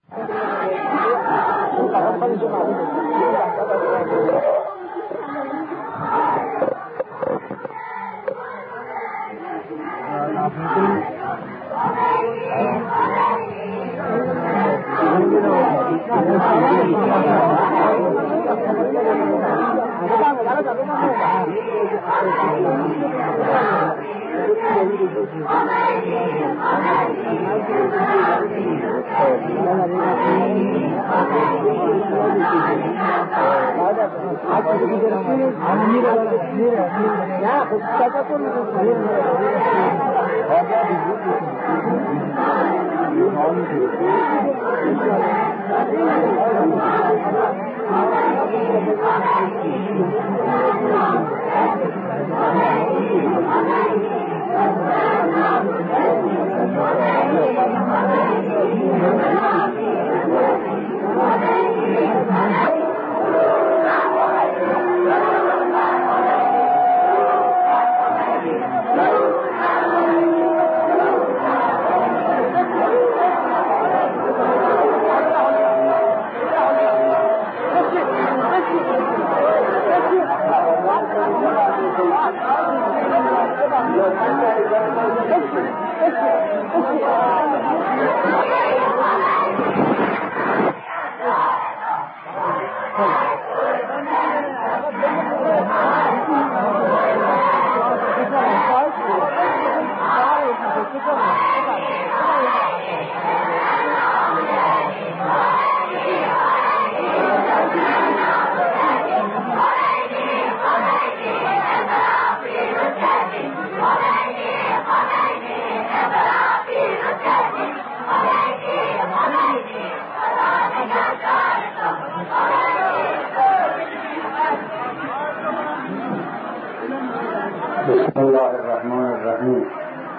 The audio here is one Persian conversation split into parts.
بسم الله الرحمن الرحیم.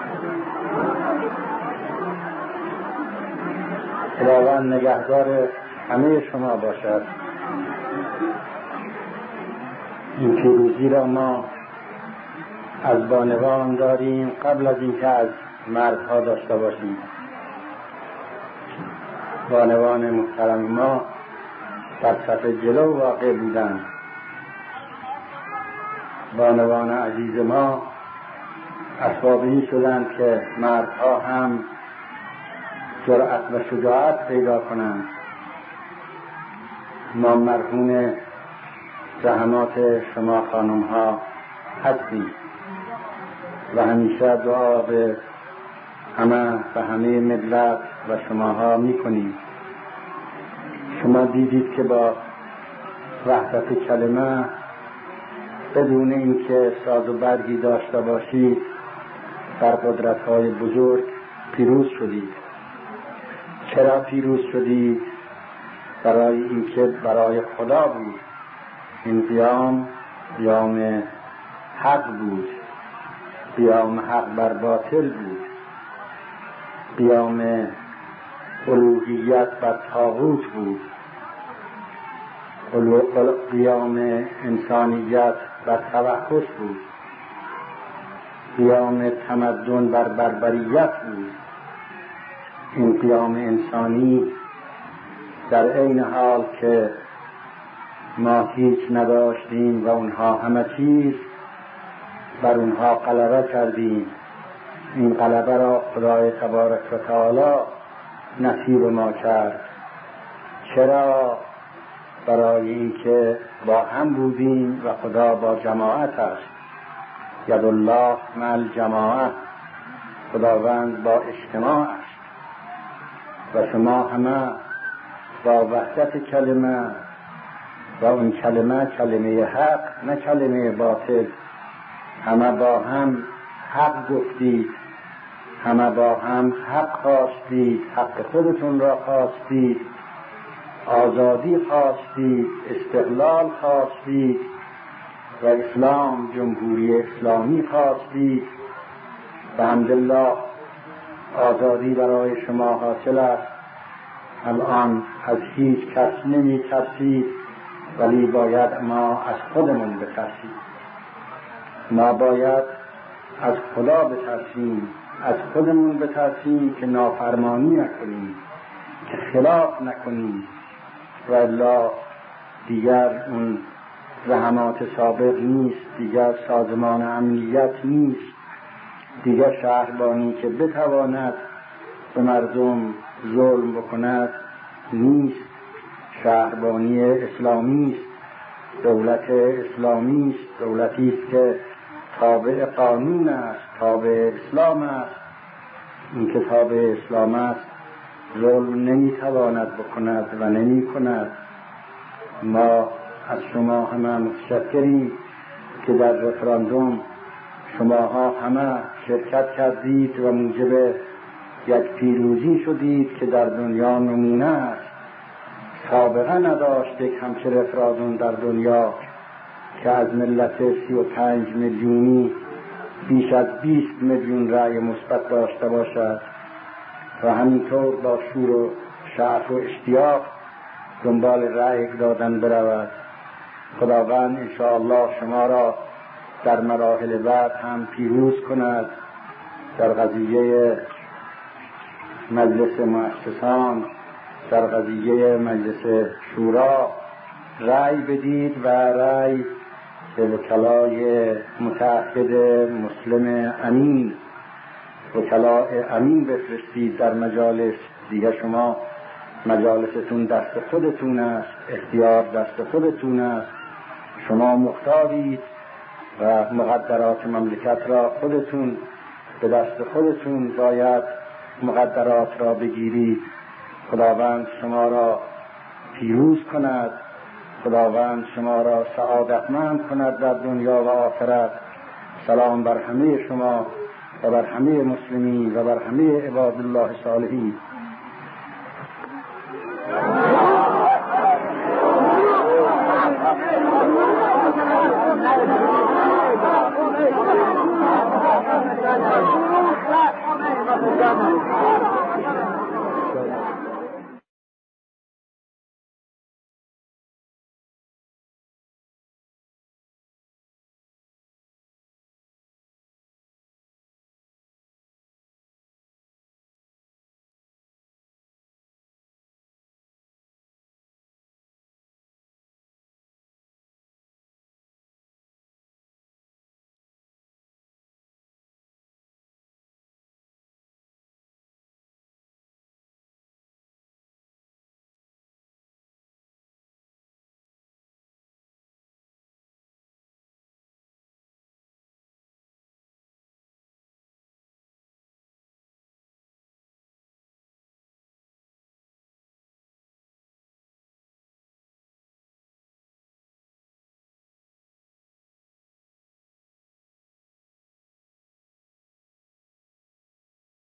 خداوند نگهدار همه شما باشد. این پیروزی را ما از بانوان داریم قبل از اینکه از مردها داشته باشیم. بانوان محترم ما در صف جلو واقع بودند. بانوان عزیز ما اسبابی شدند که مردها هم جرأت و شجاعت پیدا کنند. ما مرهون زحمات شما خانم ها هستیم و همیشه دعا به همه و همه ملت و شماها میکنیم. شما دیدید که با وحدت کلمه بدون اینکه ساز و برگی داشته باشید در قدرت‌های بزرگ پیروز شدید. چرا پیروز شدید؟ برای اینکه برای خدا بود. این قیام قیام حق بود، قیام حق بر باطل بود، قیام الوهیت بر طاغوت بود، قیام انسانیت بر توحش بود، قیام تمدن بر بربریت بود. این قیام انسانی در عین حال که ما هیچ نداشتیم و اونها همه چیز، بر اونها غلبه کردیم. این غلبه را خدای تبارک و تعالی نصیب ما کرد. چرا؟ برای اینکه با هم بودیم و خدا با جماعت است. ید الله مع الجماعه، خداوند با اجتماع است. و شما همه با وحدت کلمه و اون کلمه کلمه حق نه کلمه باطل، همه با هم حق گفتید، همه با هم حق خواستید، حق خودتون را خواستید، آزادی خواستید، استقلال خواستید و اسلام، جمهوری اسلامی خواستید. و الحمدلله آزادی برای شما حاصل است. الان از هیچ کس نمی ترسید، ولی باید ما از خودمون بترسیم. ما باید از خدا بترسیم، از خودمون بترسیم که نافرمانی نکنیم، که خلاف نکنید و الا دیگر اون زحمات سابق نیست، دیگر سازمان امنیت نیست، دیگر شهربانی که بتواند به مردم ظلم بکند نیست. شهربانی اسلامی است، دولت اسلامی است، دولتی است که تابع قانون است، تابع اسلام است. این که تابع اسلام است ظلم نمیتواند بکند و نمی کند. ما از شما همه متشکریم که در رفراندوم شماها همه شرکت کردید و موجب یک پیروزی شدید که در دنیا نمونه است. سابقه نداشت یک همچه رفراندوم در دنیا که از ملت 35 میلیونی بیش از 20 میلیون رأی مثبت داشته باشد و همینطور با شور و شعف و اشتیاق دنبال رأی دادن برود. خداوند انشاءالله شما را در مراحل بعد هم پیروز کند. در قضیه مجلس مؤسسان، در قضیه مجلس شورا رأی بدید و رأی به وکلای متعهد مسلم امین، وکلای امین بفرستید در مجالس. دیگه شما مجالستون دست خودتون است، اختیار دست خودتون است، شما مختارید و مقدرات مملکت را خودتون به دست خودتون باید مقدرات را بگیرید. خداوند شما را پیروز کند، خداوند شما را سعادتمند کند در دنیا و آخرت. سلام بر همه شما و بر همه مسلمین و بر همه عباد الله صالحین.